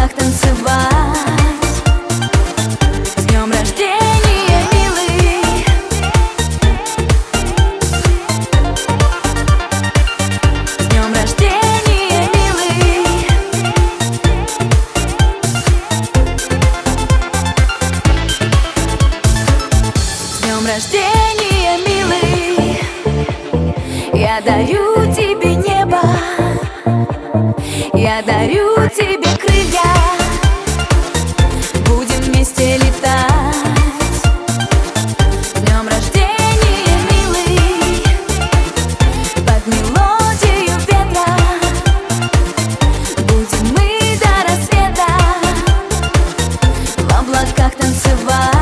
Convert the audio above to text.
облаках танцевать. С днем рождения, милый! С днем рождения, милый! С днем рождения, милый! Я дарю тебе небо, я дарю тебе крылья. Будем вместе летать. С днем рождения, милый! Под мелодию ветра будем мы до рассвета в облаках танцевать.